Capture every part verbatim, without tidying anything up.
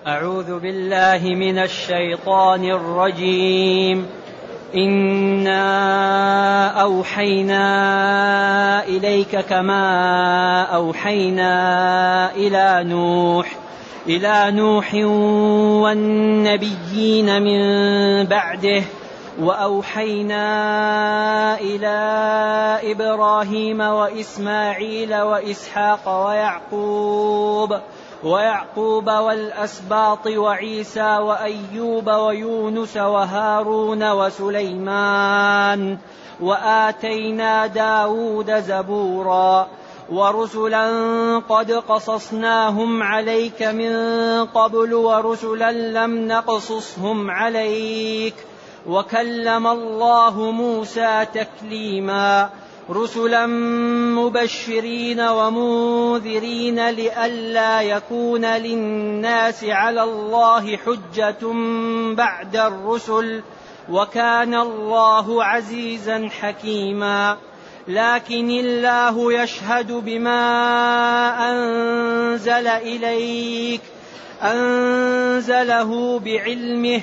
أعوذ بالله من الشيطان الرجيم. إنا أوحينا إليك كما أوحينا إلى نوح إلى نوح والنبيين من بعده وأوحينا إلى إبراهيم وإسماعيل وإسحاق ويعقوب ويعقوب والأسباط وعيسى وأيوب ويونس وهارون وسليمان وآتينا داود زبورا ورسلا قد قصصناهم عليك من قبل ورسلا لم نقصصهم عليك وكلم الله موسى تكليما رسلا مبشرين ومنذرين لئلا يكون للناس على الله حجة بعد الرسل وكان الله عزيزا حكيما لكن الله يشهد بما أنزل إليك أنزله بعلمه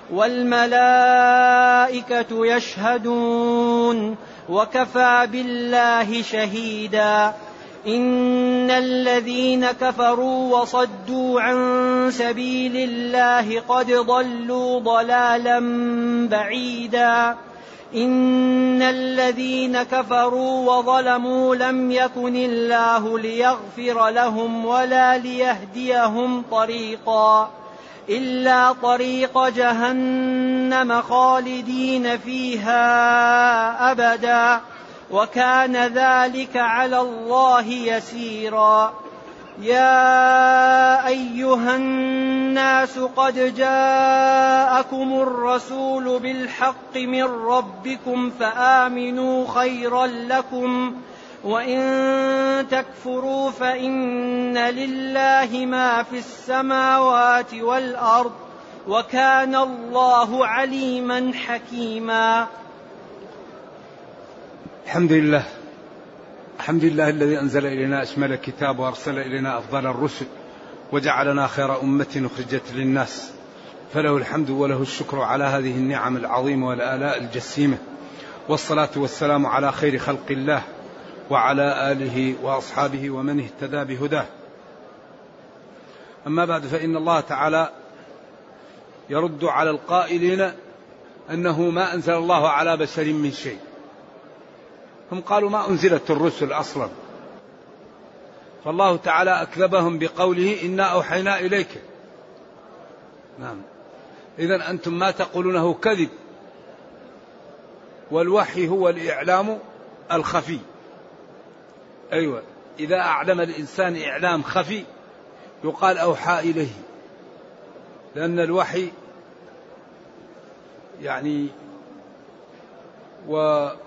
والملائكة يشهدون وكفى بالله شهيدا إن الذين كفروا وصدوا عن سبيل الله قد ضلوا ضلالا بعيدا إن الذين كفروا وظلموا لم يكن الله ليغفر لهم ولا ليهديهم طريقا إلا طريق جهنم خالدين فيها أبدا وكان ذلك على الله يسيرا يا أيها الناس قد جاءكم الرسول بالحق من ربكم فآمنوا خيرا لكم وإن تكفروا فإن لله ما في السماوات والأرض وكان الله عليما حكيما. الحمد لله الحمد لله الذي أنزل إلينا أشمل الكتاب وأرسل إلينا أفضل الرسل وجعلنا خير أمة أخرجت للناس فله الحمد وله الشكر على هذه النعم العظيمة والآلاء الجسيمة والصلاة والسلام على خير خلق الله وعلى آله وأصحابه ومن اهتدى بهداه. أما بعد فإن الله تعالى يرد على القائلين أنه ما أنزل الله على بشر من شيء. هم قالوا ما أنزلت الرسل أصلا، فالله تعالى أكذبهم بقوله إنا أوحينا إليك. نعم، إذن أنتم ما تقولونه كذب، والوحي هو الإعلام الخفي. أيوة، إذا أعلم الإنسان إعلام خفي يقال أوحى إليه، لأن الوحي يعني ويأتي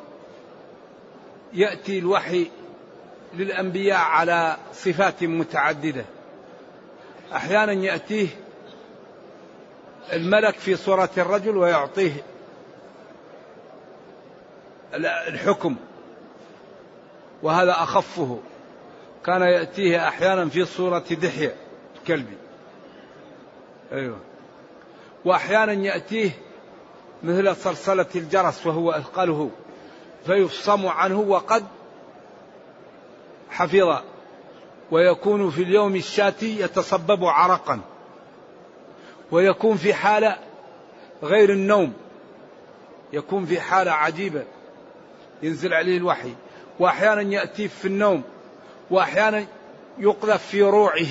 الوحي للأنبياء على صفات متعددة. أحيانا يأتيه الملك في صورة الرجل ويعطيه الحكم، وهذا أخفه. كان يأتيه أحيانا في صورة دحية كلبي، أيوة. وأحيانا يأتيه مثل صلصلة الجرس وهو أثقله فيفصم عنه وقد حفظ، ويكون في اليوم الشاتي يتصبب عرقا، ويكون في حالة غير النوم، يكون في حالة عجيبة ينزل عليه الوحي. وأحيانا يأتي في النوم، وأحيانا يقذف في روعه.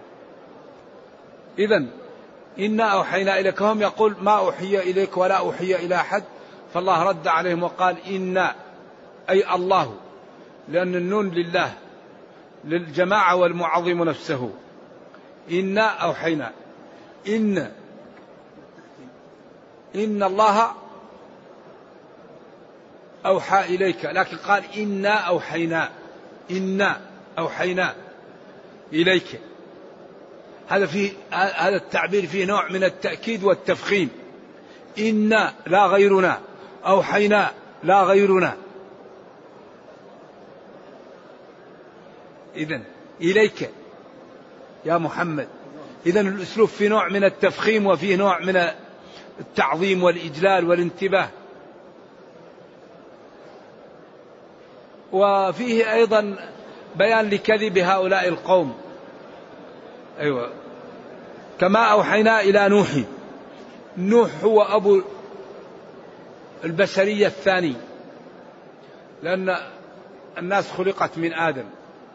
إذن إنا أوحينا إليك، هم يقول ما أوحي إليك ولا أوحي إلى أحد، فالله رد عليهم وقال إنا أي الله، لأن النون لله للجماعة والمعظم نفسه. إنا أوحينا، إن إن الله أوحى إليك، لكن قال إنا أوحينا، إنا أوحينا إليك. هذا فيه هذا التعبير فيه نوع من التأكيد والتفخيم. إنا لا غيرنا، أوحينا لا غيرنا. إذن إليك يا محمد، إذن الأسلوب في نوع من التفخيم وفيه نوع من التعظيم والإجلال والانتباه. وفيه أيضا بيان لكذب هؤلاء القوم. أيوة. كما أوحينا إلى نوح. نوح هو أبو البشرية الثاني، لأن الناس خلقت من آدم،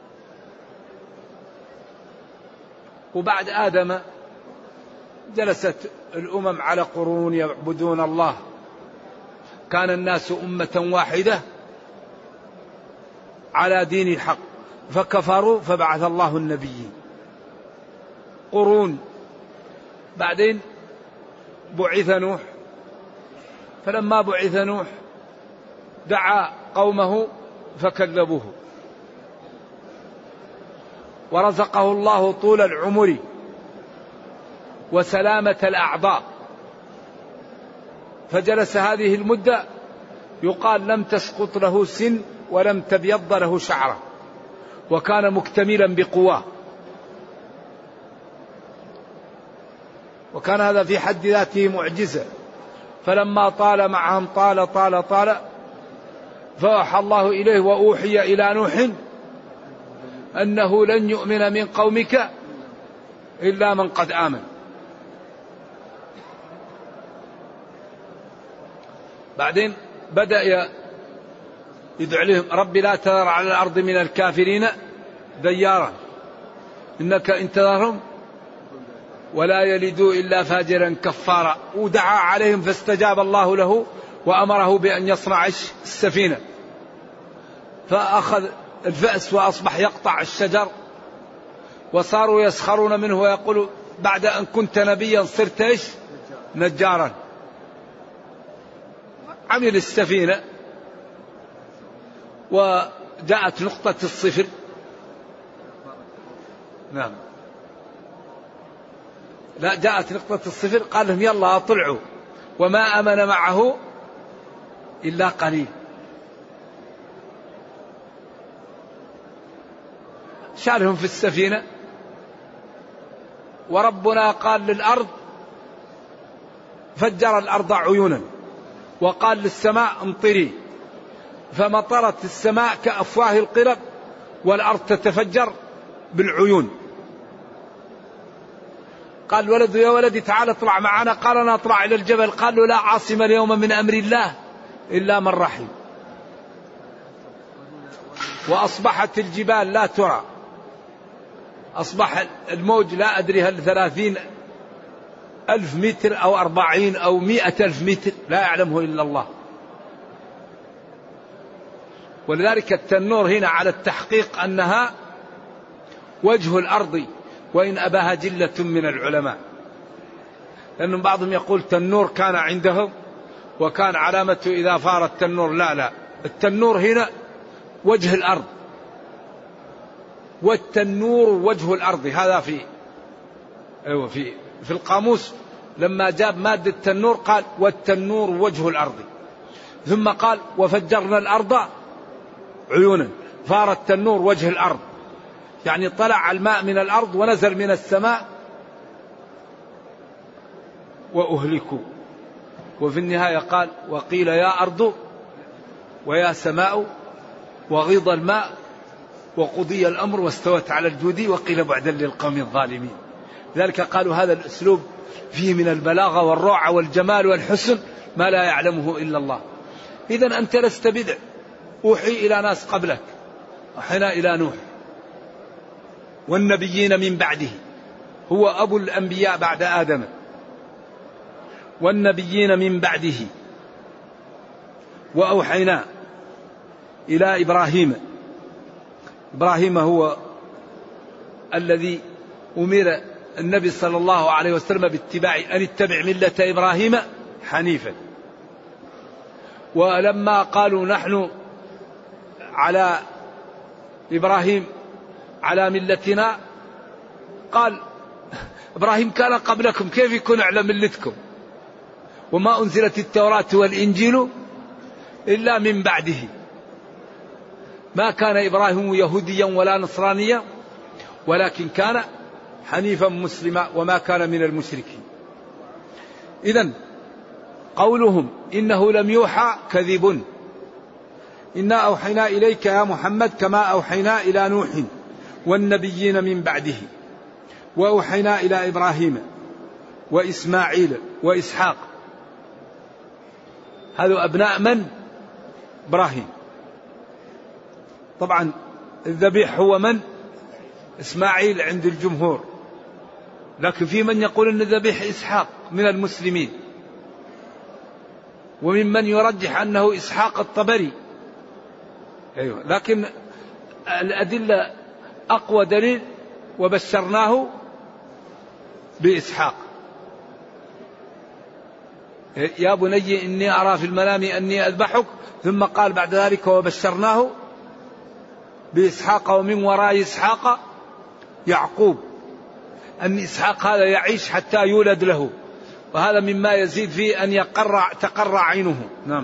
وبعد آدم جلست الأمم على قرون يعبدون الله. كان الناس أمة واحدة على دين الحق فكفروا فبعث الله النبيين. قرون. بعدين بعث نوح، فلما بعث نوح دعا قومه فكذبوه، ورزقه الله طول العمر وسلامة الأعضاء، فجلس هذه المدة يقال لم تسقط له سن ولم تبيض له شعره، وكان مكتملا بقواه. وكان هذا في حد ذاته معجزة. فلما طال معهم طال طال طال فأوحى الله إليه وأوحي إلى نوح أنه لن يؤمن من قومك إلا من قد آمن. بعدين بدأ يدعو لهم رب لا تذر على الأرض من الكافرين ديارا إنك إن تذرهم ولا يلدوا إلا فاجرا كفارا. ودعا عليهم فاستجاب الله له وأمره بأن يصنع السفينة، فأخذ الفأس وأصبح يقطع الشجر، وصاروا يسخرون منه ويقولوا بعد أن كنت نبيا صرت إيش؟ نجارا. عمل السفينة وجاءت نقطة الصفر. نعم. لا، جاءت نقطة الصفر قال لهم يلا اطلعوا، وما أمن معه إلا قليل. شالهم في السفينة، وربنا قال للأرض فجر الأرض عيونا، وقال للسماء امطري، فمطرت السماء كأفواه القرب والأرض تتفجر بالعيون. قال ولد يا ولدي تعال اطلع معنا، قال أنا أطلع إلى الجبل، قال له لا عاصم اليوم من أمر الله إلا من رحم. وأصبحت الجبال لا ترى، أصبح الموج لا أدري هل ثلاثين ألف متر أو أربعين أو مئة ألف متر لا يعلمه إلا الله. ولذلك التنور هنا على التحقيق أنها وجه الأرض، وإن أباها جلة من العلماء، لأن بعضهم يقول تنور كان عندهم وكان علامته إذا فار التنور. لا لا، التنور هنا وجه الأرض، والتنور وجه الأرض. هذا في أيوة في في القاموس لما جاب مادة التنور قال والتنور وجه الأرض، ثم قال وفجرنا الأرض عيونا، فار التنور وجه الأرض، يعني طلع الماء من الأرض ونزل من السماء وأهلكوا. وفي النهاية قال وقيل يا أرض ويا سماء وغيض الماء وقضي الأمر واستوت على الجود وقيل بعدا للقوم الظالمين. ذلك قالوا هذا الأسلوب فيه من البلاغة والروعة والجمال والحسن ما لا يعلمه إلا الله. إذن أنت لست بدع، أوحي إلى ناس قبلك، أوحينا إلى نوح والنبيين من بعده، هو أبو الأنبياء بعد آدم، والنبيين من بعده. وأوحينا إلى إبراهيم. إبراهيم هو الذي أمر النبي صلى الله عليه وسلم باتباع أن اتبع ملة إبراهيم حنيفا. ولما قالوا نحن على إبراهيم على ملتنا، قال إبراهيم كان قبلكم كيف يكون على ملتكم؟ وما أنزلت التوراة والإنجيل إلا من بعده. ما كان إبراهيم يهوديا ولا نصرانيا ولكن كان حنيفا مسلما وما كان من المشركين. إذن قولهم إنه لم يوحى كذب. إنا أوحينا إليك يا محمد كما أوحينا إلى نوح والنبيين من بعده وأوحينا إلى إبراهيم وإسماعيل وإسحاق. هذا أبناء من؟ إبراهيم. طبعا الذبيح هو من؟ إسماعيل عند الجمهور، لكن في من يقول أن الذبيح إسحاق من المسلمين، وممن يرجح أنه إسحاق الطبري. أيوة. لكن الأدلة أقوى دليل وبشرناه بإسحاق. يا بني إني أرى في المنام أني أذبحك، ثم قال بعد ذلك وبشرناه بإسحاق ومن وراء إسحاق يعقوب، أن إسحاق هذا يعيش حتى يولد له، وهذا مما يزيد فيه أن يقرع تقرع عينه. نعم.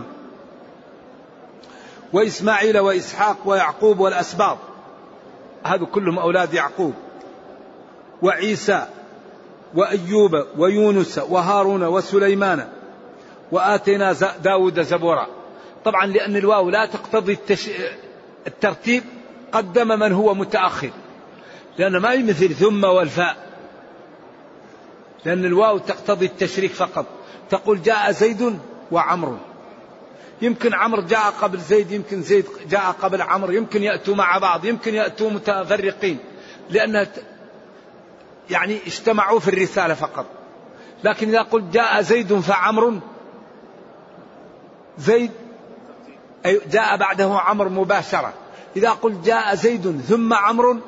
وإسماعيل وإسحاق ويعقوب والأسباط، هذا كلهم أولاد يعقوب، وعيسى وأيوب ويونس وهارون وسليمان وآتينا داود زبورا. طبعا لأن الواو لا تقتضي التش... الترتيب قدم من هو متأخر، لأن ما يمثل ثم والفاء، لأن الواو تقتضي التشريك فقط. تقول جاء زيد وعمر، يمكن عمر جاء قبل زيد، يمكن زيد جاء قبل عمر، يمكن يأتوا مع بعض، يمكن يأتوا متفرقين، لأن يعني اجتمعوا في الرسالة فقط. لكن إذا قلت جاء زيد فعمر، زيد جاء بعده عمر مباشرة. إذا قلت جاء زيد ثم عمر،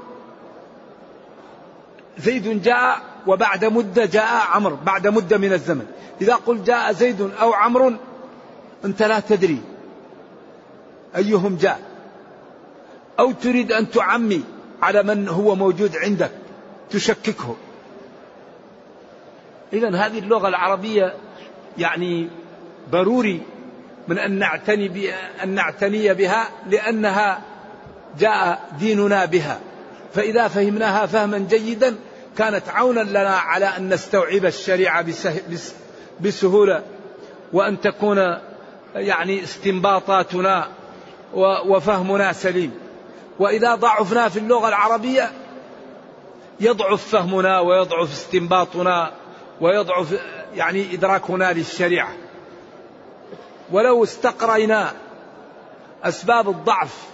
زيد جاء وبعد مدة جاء عمر بعد مدة من الزمن. إذا قلت جاء زيد أو عمر أنت لا تدري أيهم جاء، أو تريد أن تعمي على من هو موجود عندك تشككه. إذن هذه اللغة العربية يعني ضروري من أن نعتني بها، أن نعتني بها، لأنها جاء ديننا بها، فإذا فهمناها فهما جيدا كانت عونا لنا على أن نستوعب الشريعة بسهولة، وأن تكون يعني استنباطاتنا وفهمنا سليم. وإذا ضعفنا في اللغة العربية يضعف فهمنا ويضعف استنباطنا ويضعف يعني إدراكنا للشريعة. ولو استقرينا أسباب الضعف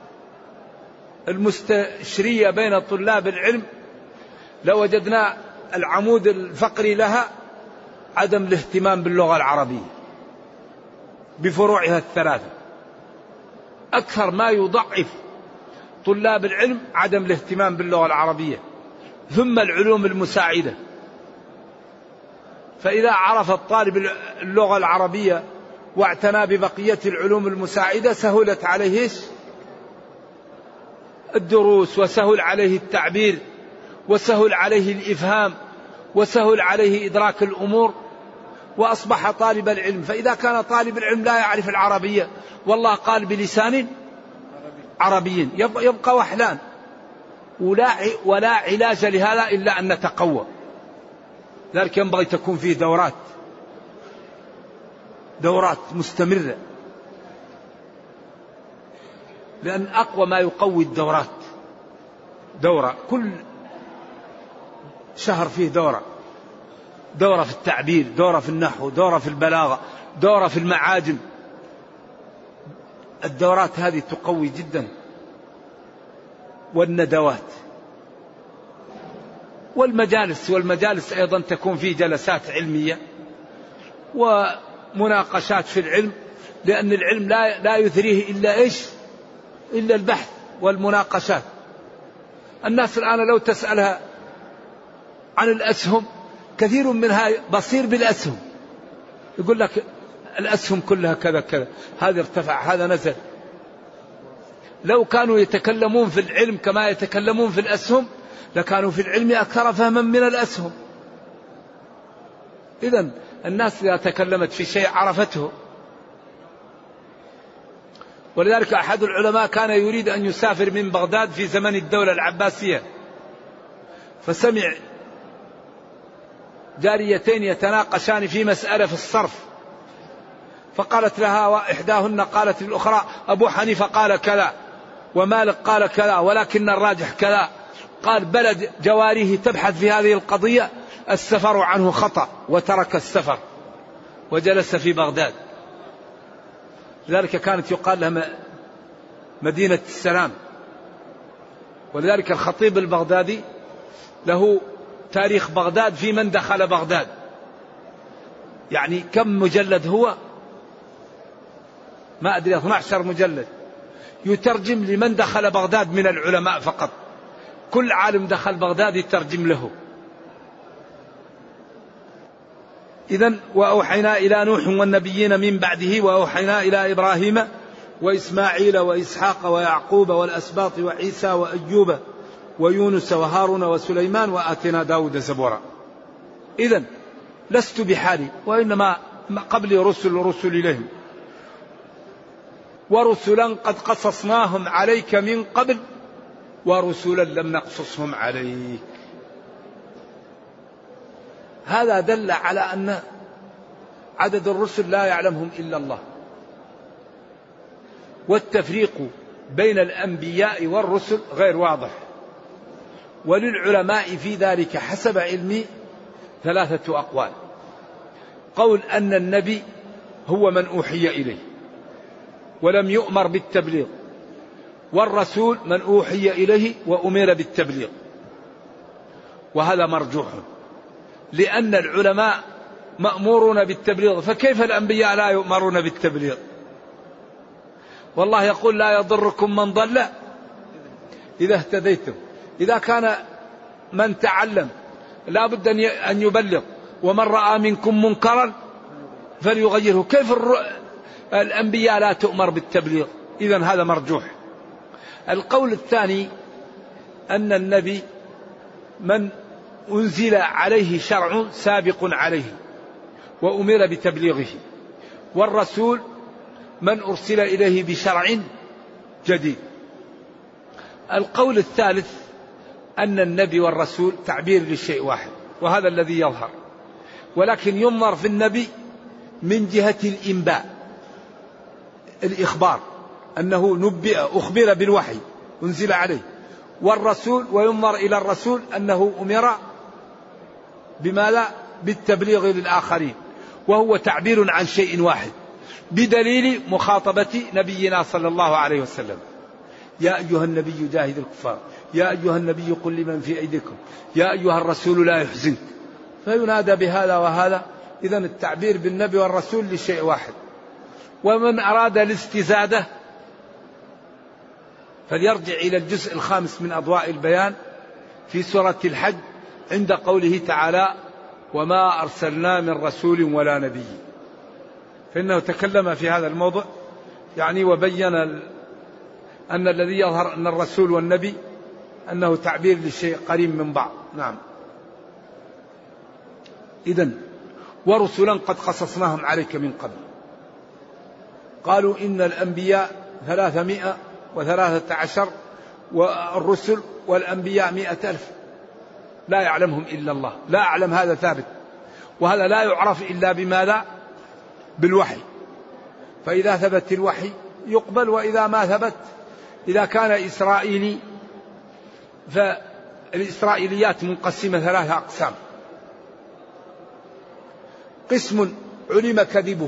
المستشرية بين طلاب العلم لوجدنا العمود الفقري لها عدم الاهتمام باللغة العربية بفروعها الثلاثة. أكثر ما يضعف طلاب العلم عدم الاهتمام باللغة العربية، ثم العلوم المساعدة. فإذا عرف الطالب اللغة العربية واعتنى ببقية العلوم المساعدة سهلت عليه الدروس، وسهل عليه التعبير، وسهل عليه الإفهام، وسهل عليه إدراك الأمور، وأصبح طالب العلم. فإذا كان طالب العلم لا يعرف العربية والله قال بلسان عربي يبقى وحلان، ولا ولا علاج لهذا إلا أن نتقوى. ذلك ينبغي تكون فيه دورات دورات مستمرة، لأن أقوى ما يقوي الدورات دورة كل شهر فيه دورة، دورة في التعبير، دورة في النحو، دورة في البلاغة، دورة في المعاجم. الدورات هذه تقوي جدا. والندوات والمجالس، والمجالس أيضا تكون فيه جلسات علمية ومناقشات في العلم، لأن العلم لا لا يثريه إلا إيش؟ إلا البحث والمناقشات. الناس الآن لو تسألها عن الأسهم كثير منها بصير بالأسهم، يقول لك الأسهم كلها كذا كذا، هذا ارتفع هذا نزل. لو كانوا يتكلمون في العلم كما يتكلمون في الأسهم لكانوا في العلم أكثر فهما من الأسهم. إذن الناس إذا تكلمت في شيء عرفته. ولذلك أحد العلماء كان يريد أن يسافر من بغداد في زمن الدولة العباسية، فسمع جاريتين يتناقشان في مسألة في الصرف، فقالت لها إحداهن قالت للأخرى أبو حنيفة قال كذا ومالك قال كذا ولكن الراجح كذا. قال بلد جواريه تبحث في هذه القضية، السفر عنه خطأ، وترك السفر وجلس في بغداد. لذلك كانت يقال لها مدينة السلام. ولذلك الخطيب البغدادي له تاريخ بغداد في من دخل بغداد، يعني كم مجلد هو؟ ما أدري، اثني عشر مجلد يترجم لمن دخل بغداد من العلماء فقط. كل عالم دخل بغداد يترجم له. إذن وأوحينا إلى نوح والنبيين من بعده وأوحينا إلى إبراهيم وإسماعيل وإسحاق ويعقوب والأسباط وعيسى وأيوب ويونس وهارون وسليمان وآتنا داود زبورا. إذن لست بحالي، وإنما قبل رسل رسل إليهم، ورسلا قد قصصناهم عليك من قبل ورسلا لم نقصصهم عليك. هذا دل على أن عدد الرسل لا يعلمهم إلا الله، والتفريق بين الأنبياء والرسل غير واضح. وللعلماء في ذلك حسب علمي ثلاثة أقوال. قول أن النبي هو من أوحي إليه ولم يؤمر بالتبليغ، والرسول من أوحي إليه وأمر بالتبليغ، وهذا مرجوح، لأن العلماء مأمورون بالتبليغ، فكيف الأنبياء لا يؤمرون بالتبليغ؟ والله يقول لا يضركم من ضل إذا اهتديتم. إذا كان من تعلم لا بد أن يبلغ، ومن رأى منكم منكرا فليغيره، كيف الأنبياء لا تؤمر بالتبليغ؟ إذن هذا مرجوح. القول الثاني أن النبي من أنزل عليه شرع سابق عليه وأمر بتبليغه، والرسول من أرسل إليه بشرع جديد. القول الثالث أن النبي والرسول تعبير لشيء واحد، وهذا الذي يظهر، ولكن ينظر في النبي من جهة الإنباء، الإخبار، أنه نبئ أخبر بالوحي أنزل عليه، والرسول وينظر إلى الرسول أنه أمر بماذا؟ بالتبليغ للآخرين، وهو تعبير عن شيء واحد بدليل مخاطبة نبينا صلى الله عليه وسلم: يا أيها النبي جاهد الكفار، يا أيها النبي قل لمن في أيديكم، يا أيها الرسول لا يحزنك، فينادى بهذا وهذا. إذن التعبير بالنبي والرسول لشيء واحد. ومن أراد الاستزادة فليرجع إلى الجزء الخامس من أضواء البيان في سورة الحج عند قوله تعالى: وما أرسلنا من رسول ولا نبي، فإنه تكلم في هذا الموضوع يعني، وبين أن الذي يظهر أن الرسول والنبي أنه تعبير للشيء قريب من بعض. نعم. إذن ورسلا قد قصصناهم عليك من قبل. قالوا إن الأنبياء ثلاثمائة وثلاثة عشر والرسل والأنبياء مئة ألف لا يعلمهم إلا الله. لا أعلم، هذا ثابت، وهذا لا يعرف إلا بماذا؟ بالوحي. فإذا ثبت الوحي يقبل، وإذا ما ثبت، إذا كان إسرائيلي فالإسرائيليات منقسمة ثلاثة أقسام: قسم علم كذبه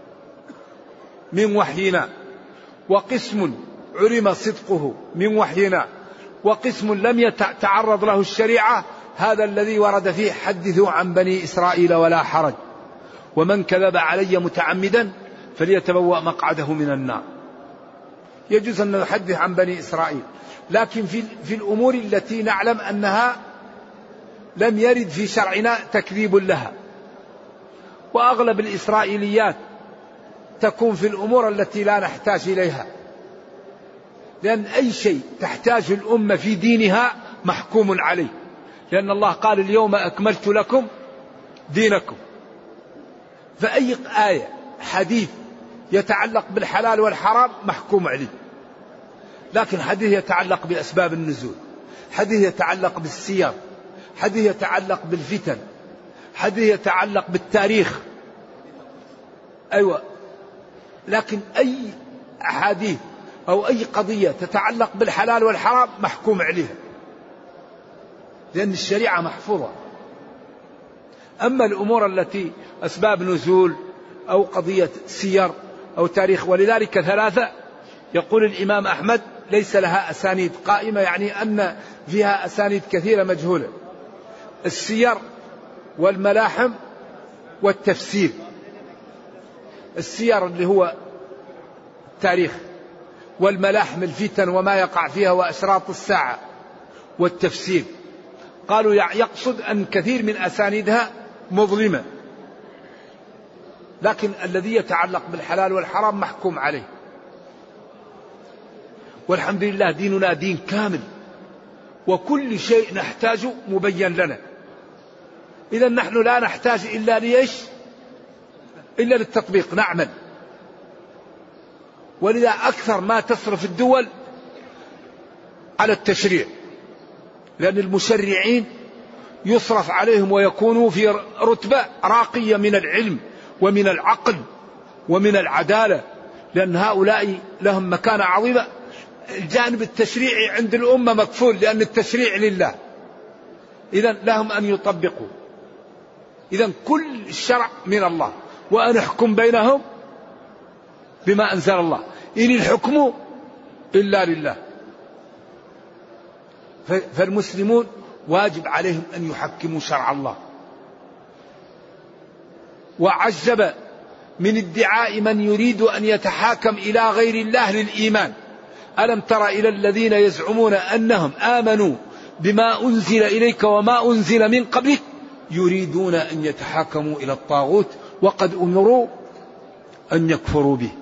من وحينا، وقسم علم صدقه من وحينا، وقسم لم يتعرض له الشريعة، هذا الذي ورد فيه: حدثوا عن بني إسرائيل ولا حرج، ومن كذب علي متعمدا فليتبوأ مقعده من النار. يجوز أن نحدث عن بني إسرائيل، لكن في, في الأمور التي نعلم أنها لم يرد في شرعنا تكذيب لها. وأغلب الإسرائيليات تكون في الأمور التي لا نحتاج إليها، لأن أي شيء تحتاج الأمة في دينها محكوم عليه، لأن الله قال: اليوم أكملت لكم دينكم. فأي آية حديث يتعلق بالحلال والحرام محكوم عليه، لكن حديث يتعلق بأسباب النزول، حديث يتعلق بالسياق، حديث يتعلق بالفتن، حديث يتعلق بالتاريخ. أيوة، لكن أي أحاديث أو أي قضية تتعلق بالحلال والحرام محكوم عليها، لأن الشريعة محفوظة. أما الأمور التي أسباب نزول أو قضية سير أو تاريخ، ولذلك ثلاثة يقول الإمام أحمد ليس لها أسانيد قائمة، يعني أن فيها أسانيد كثيرة مجهولة: السير والملاحم والتفسير. السير اللي هو التاريخ، والملاحم الفتن وما يقع فيها وأشراط الساعة، والتفسير قالوا يقصد أن كثير من أسانيدها مظلمة، لكن الذي يتعلق بالحلال والحرام محكوم عليه. والحمد لله ديننا دين كامل، وكل شيء نحتاجه مبين لنا. إذا نحن لا نحتاج إلا ليش؟ إلا للتطبيق، نعمل. ولذا أكثر ما تصرف الدول على التشريع، لأن المشرعين يصرف عليهم ويكونوا في رتبة راقية من العلم ومن العقل ومن العدالة، لأن هؤلاء لهم مكانة عظيمة. الجانب التشريعي عند الأمة مكفول، لأن التشريع لله، إذا لهم أن يطبقوا. إذا كل الشرع من الله، وأن احكم بينهم بما أنزل الله، إن الحكم إلا لله. فالمسلمون واجب عليهم أن يحكموا شرع الله. وعجب من ادعاء من يريد أن يتحاكم إلى غير الله للإيمان. ألم تر إلى الذين يزعمون أنهم آمنوا بما أنزل إليك وما أنزل من قبلك يريدون أن يتحاكموا إلى الطاغوت وقد أمروا أن يكفروا به.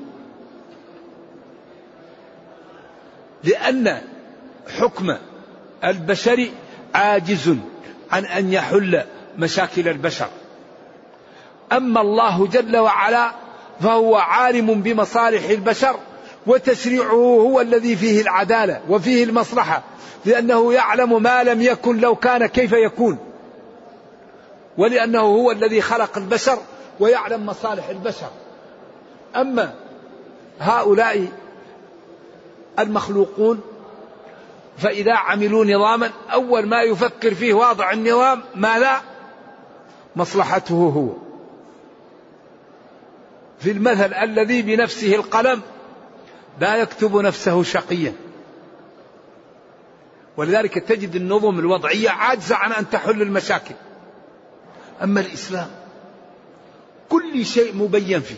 لأن حكم البشر عاجز عن أن يحل مشاكل البشر. أما الله جل وعلا فهو عالم بمصالح البشر، وتشريعه هو الذي فيه العدالة وفيه المصلحة، لأنه يعلم ما لم يكن لو كان كيف يكون، ولأنه هو الذي خلق البشر ويعلم مصالح البشر. أما هؤلاء المخلوقون فإذا عملوا نظاما أول ما يفكر فيه واضع النظام ما لا مصلحته هو. في المثل الذي بنفسه القلم لا يكتب نفسه شقيا. ولذلك تجد النظم الوضعية عاجزة عن أن تحل المشاكل. أما الإسلام كل شيء مبين فيه،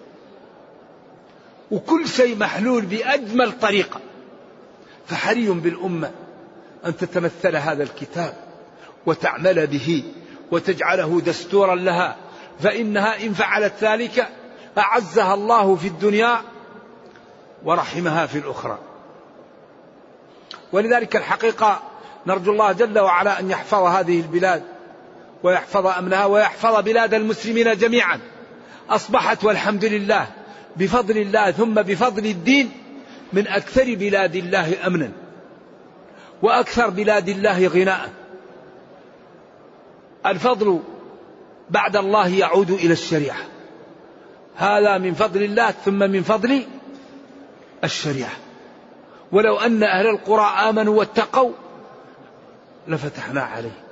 وكل شيء محلول بأجمل طريقة. فحري بالأمة أن تتمثل هذا الكتاب وتعمل به وتجعله دستورا لها، فإنها إن فعلت ذلك أعزها الله في الدنيا ورحمها في الأخرى. ولذلك الحقيقة نرجو الله جل وعلا أن يحفظ هذه البلاد ويحفظ أمنها ويحفظ بلاد المسلمين جميعا. أصبحت والحمد لله بفضل الله ثم بفضل الدين من أكثر بلاد الله أمنا وأكثر بلاد الله غناء. الفضل بعد الله يعود إلى الشريعة، هذا من فضل الله ثم من فضل الشريعة. ولو أن أهل القرى آمنوا واتقوا لفتحنا عليه.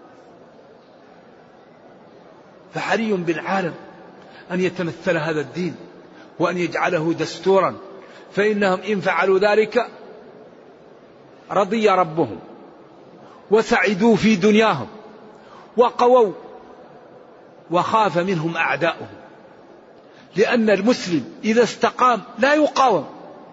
فحري بالعالم أن يتمثل هذا الدين وأن يجعله دستورا، فإنهم إن فعلوا ذلك رضي ربهم وسعدوا في دنياهم وقووا وخاف منهم أعداؤهم. لأن المسلم إذا استقام لا يقاوم.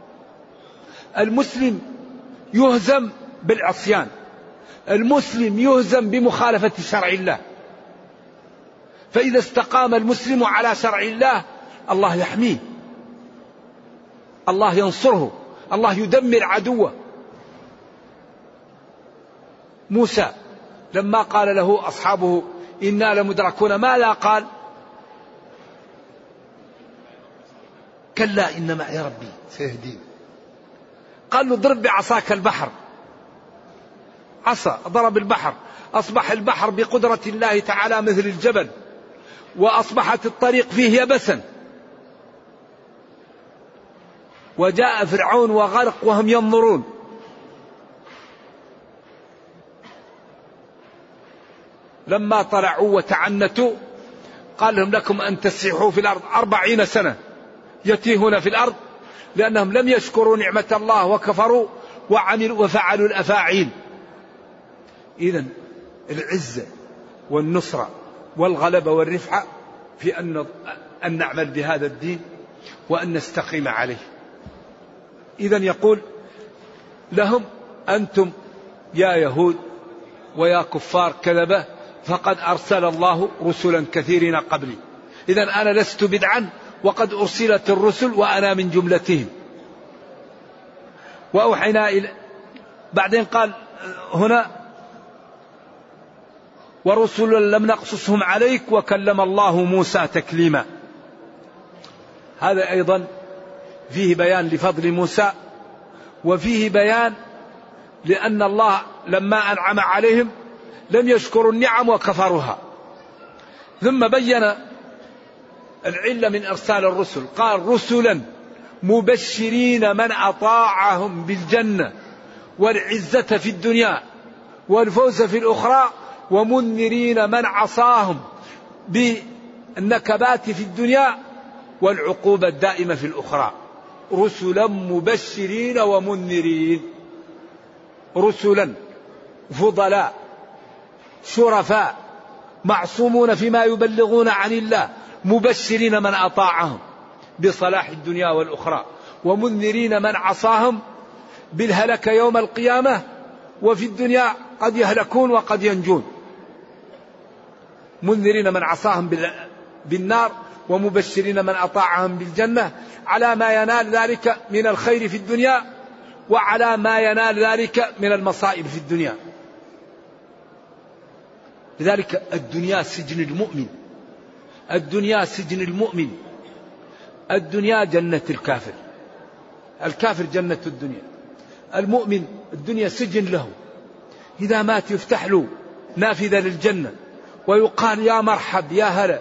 المسلم يهزم بالعصيان، المسلم يهزم بمخالفة شرع الله. فإذا استقام المسلم على شرع الله الله يحميه، الله ينصره، الله يدمر عدوه. موسى لما قال له أصحابه إنا لمدركون ماذا قال؟ كلا إن معي ربي سيهدين. قال له اضرب بعصاك البحر عصا ضرب البحر، أصبح البحر بقدرة الله تعالى مثل الجبل، وأصبحت الطريق فيه يبسا، وجاء فرعون وغرق وهم ينظرون. لما طلعوا وتعنتوا قال لهم لكم أن تسيحوا في الأرض أربعين سنة يتيهون في الأرض، لأنهم لم يشكروا نعمة الله وكفروا وعملوا وفعلوا الأفاعيل. إذن العزة والنصرة والغلبة والرفعة في أن أن نعمل بهذا الدين وأن نستقيم عليه. إذن يقول لهم أنتم يا يهود ويا كفار كذبة فقد أرسل الله رسلا كثيرين قبلي، إذن أنا لست بدعا وقد أرسلت الرسل وأنا من جملتهم. وأوحينا إلى بعدين قال هنا ورسلا لم نقصصهم عليك وكلم الله موسى تكليما. هذا أيضا فيه بيان لفضل موسى، وفيه بيان لأن الله لما أنعم عليهم لم يشكروا النعم وكفرها. ثم بين العلة من إرسال الرسل، قال رسلا مبشرين من أطاعهم بالجنة والعزة في الدنيا والفوز في الأخرى، ومنذرين من عصاهم بالنكبات في الدنيا والعقوبة الدائمة في الأخرى. رسلا مبشرين ومنذرين، رسلا فضلاء شرفاء معصومون فيما يبلغون عن الله، مبشرين من أطاعهم بصلاح الدنيا والأخرى، ومنذرين من عصاهم بالهلك يوم القيامة، وفي الدنيا قد يهلكون وقد ينجون. منذرين من عصاهم بالنار ومبشرين من أطاعهم بالجنة، على ما ينال ذلك من الخير في الدنيا وعلى ما ينال ذلك من المصائب في الدنيا. لذلك الدنيا سجن المؤمن، الدنيا سجن المؤمن، الدنيا جنة الكافر، الكافر جنة الدنيا، المؤمن الدنيا سجن له، إذا مات يفتح له نافذة للجنة ويقال يا مرحب يا هلا،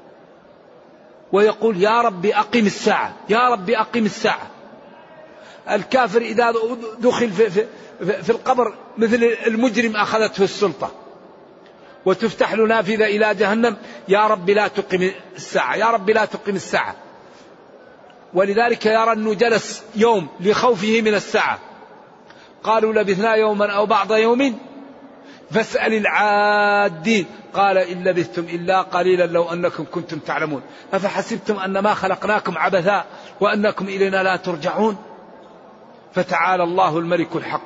ويقول يا ربي أقم الساعة يا ربي أقم الساعة. الكافر إذا دخل في, في, في القبر مثل المجرم أخذته السلطة، وتفتح له نافذة إلى جهنم يا رب لا تقم الساعة يا رب لا تقم الساعة. ولذلك يرى أنه جلس يوم لخوفه من الساعة، قالوا لبثنا يوما أو بعض يوم فاسأل العادين قال إن لبثتم إلا قليلا لو أنكم كنتم تعلمون أفحسبتم أنما خلقناكم عبثا وأنكم إلينا لا ترجعون. فتعالى الله الملك الحق.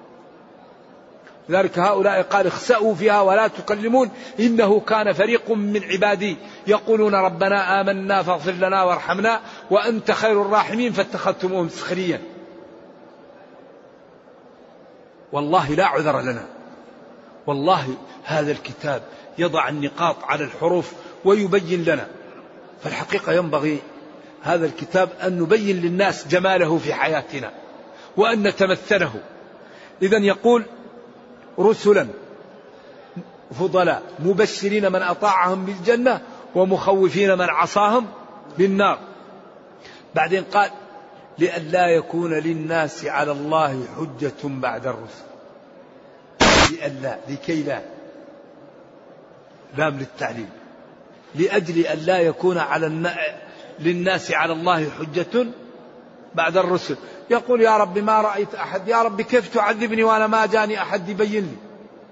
لذلك هؤلاء قال اخسأوا فيها ولا تكلمون إنه كان فريق من عبادي يقولون ربنا آمنا فاغفر لنا وارحمنا وأنت خير الراحمين فاتخذتموهم سخريا. والله لا عذر لنا، والله هذا الكتاب يضع النقاط على الحروف ويبين لنا. فالحقيقة ينبغي هذا الكتاب أن نبين للناس جماله في حياتنا وأن نتمثله. إذن يقول رسلا فضلاء مبشرين من أطاعهم بالجنة ومخوفين من عصاهم بالنار. بعدين قال لئلا يكون للناس على الله حجة بعد الرسل. لئلا لكي لا لام للتعليل، لأجل أن لا يكون على النا... للناس على الله حجة بعد الرسل. يقول يا رب ما رأيت أحد، يا رب كيف تعذبني وأنا ما جاني أحد يبين لي.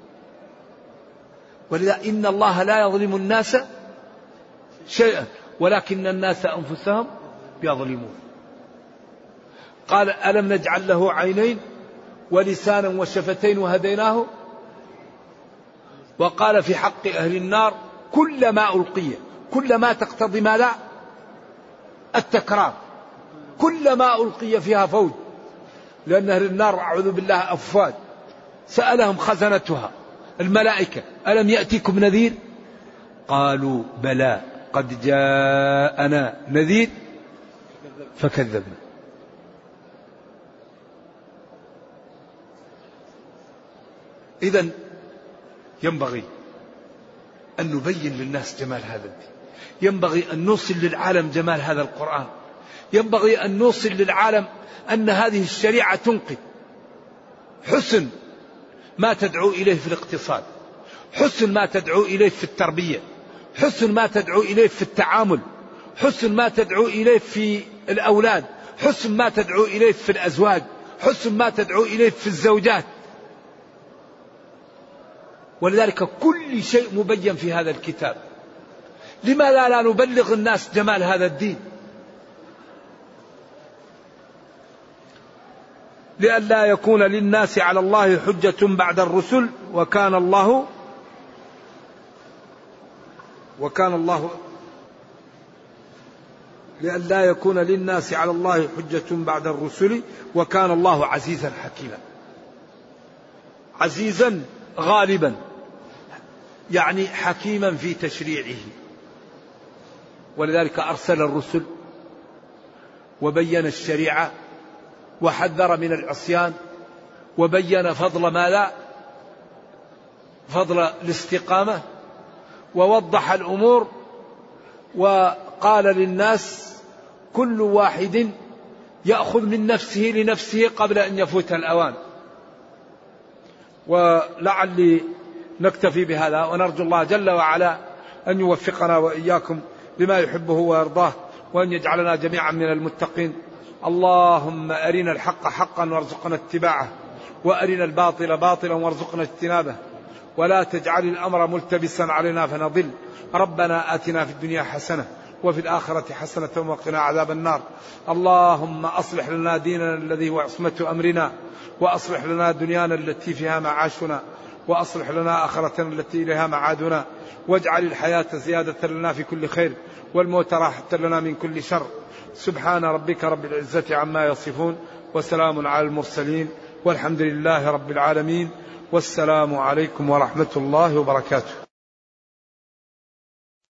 ولذا إن الله لا يظلم الناس شيئا ولكن الناس أنفسهم يظلمون. قال ألم نجعل له عينين ولسانا وشفتين وهديناه. وقال في حق أهل النار كلما ألقي، كلما تقتضي ما لا التكرار، كلما ألقي فيها فوج، لأن أهل النار أعوذ بالله أفواج سألهم خزنتها الملائكة ألم يأتيكم نذير قالوا بلى قد جاءنا نذير فكذبنا. إذن ينبغي أن نبين للناس جمال هذا الدين، ينبغي أن نوصل للعالم جمال هذا القرآن، ينبغي أن نوصل للعالم أن هذه الشريعة تنقذ. حسن ما تدعو إليه في الاقتصاد، حسن ما تدعو إليه في التربية، حسن ما تدعو إليه في التعامل، حسن ما تدعو إليه في الأولاد، حسن ما تدعو إليه في الأزواج، حسن ما تدعو إليه في الزوجات. ولذلك كل شيء مبين في هذا الكتاب. لماذا لا نبلغ الناس جمال هذا الدين؟ لئلا يكون للناس على الله حجة بعد الرسل وكان الله وكان الله لئلا يكون للناس على الله حجة بعد الرسل وكان الله عزيزا حكيما. عزيزا غالبا، يعني حكيما في تشريعه. ولذلك أرسل الرسل وبين الشريعة وحذر من العصيان وبين فضل ماذا؟ فضل الاستقامة، ووضح الأمور وقال للناس كل واحد يأخذ من نفسه لنفسه قبل أن يفوت الأوان. ولعلي نكتفي بهذا، ونرجو الله جل وعلا أن يوفقنا وإياكم لما يحبه ويرضاه، وأن يجعلنا جميعا من المتقين. اللهم أرنا الحق حقا وارزقنا اتباعه، وأرنا الباطل باطلا وارزقنا اجتنابه، ولا تجعل الأمر ملتبسا علينا فنضل. ربنا آتنا في الدنيا حسنة وفي الآخرة حسنة وقنا عذاب النار. اللهم أصلح لنا ديننا الذي هو عصمة أمرنا، وأصلح لنا دنيانا التي فيها معاشنا، وأصلح لنا آخرتنا التي إليها معادنا، واجعل الحياة زيادة لنا في كل خير والموت راحة لنا من كل شر. سبحان ربك رب العزة عما يصفون، وسلام على المرسلين، والحمد لله رب العالمين، والسلام عليكم ورحمة الله وبركاته.